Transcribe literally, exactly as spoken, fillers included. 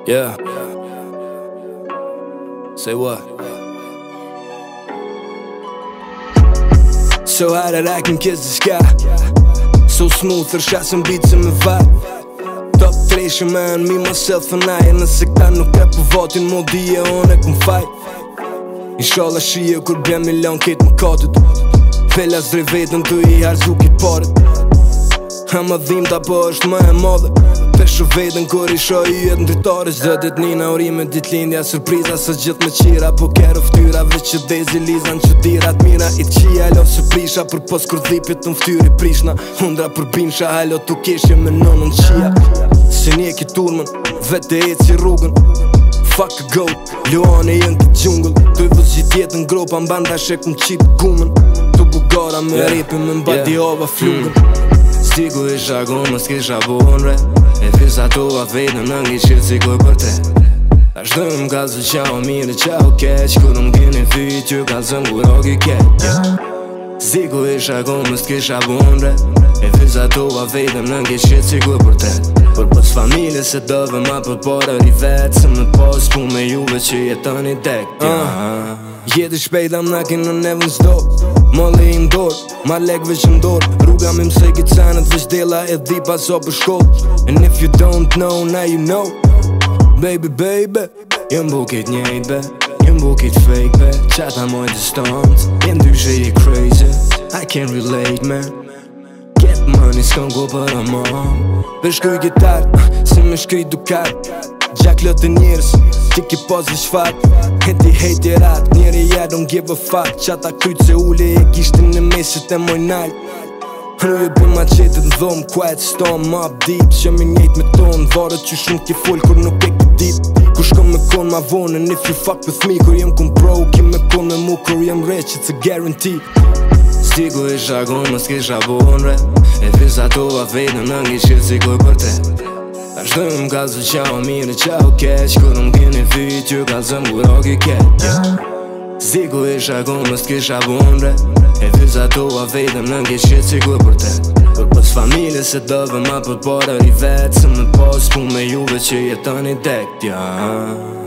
Yeah. Say what? So high that I can kiss the sky. So smooth, er shot some beats in my vibe. Top tre man, me, myself and I. Nëse këta nuk e për vatin, mo dhije unë e kum fajt. Inshallah shije kur bjem milion ketë më katët. Fela zdrej vetën të i harzu ki paret. Ha më dhimta po është më e madhe. Pesho vetën kur isha i jetë në dritare. Zdo dit nina urime dit lindja surpriza. Së gjithë me qira po kero ftyra. Veç që dezi liza në që dirat mira. I qia lo se prisha për pos kur dhipit në ftyri prishna. Hundra për bimsha halo tu keshje me nonën qia. Se nje ki turmën, vete e si rrugën. Fuck a goat, luane jën këtë gjungëll. Tu i vëzgjit jetën gropa mbanda shek më qitë gumën. Tu bugara me yeah. Ripin me mba di hova flugën. Sigur isha gonë, mës kisha buhën re. E fisa tova vetën në ngi qilë si kuj për tre. Ta shdojmë ka zë qao mirë qao keq. Kur më keni fyt që ka zëmë kur oki keq yeah. Sigur isha gonë, mës kisha buhën re. E fisa tova vetën në ngi qilë si kuj për tre. Për pës familje se dove ma për para rivet. Se më pas pu me juve që jetën i dek yeah. Jeti shpejta m'na kinë në nevën zdo. Molli i ndor, ma lek veç ndor. Rruga me mësej ki canët veç dela e dhipa so për shkoll. And if you don't know, now you know. Baby, baby, jem bukit njejt be. Jem bukit fake be. Qata moj distance, jem dyshe i crazy. I can't relate man. Get money s'kon go për amon. Për shkuj gitar, se me shkri dukar. Gjak lot e njërës, ti ki pas vi shfat. E ti hejt i rat, njëri ja don't give a fuck. Qata kryt se ule e kishtin në mesit e moj nalt. Rruje për ma qetet në dhom, quiet storm, mob deep. Që me njejt me ton, varët që shumë ki full kur nuk e ki dit. Kur shkom me kon ma vonë, and if you fuck with me. Kur jem kun pro, kim me kon me mu, kur jem rich, it's a guarantee. Sigur isha gonë, mës kisha buhën re. E fisa tova vetën në ngi qilë si kuj për tre. Ta shdojmë ka zë qao mirë qao keq. Kur më keni fyt që ka zëmë kur oki keq yeah. Sigur isha gonë, mës kisha buhën re. E fisa tova vetën në ngi qilë si kuj për tre. Për pës familje se dove ma për para rivet. Se më pas pu me juve që jetën i dek yeah.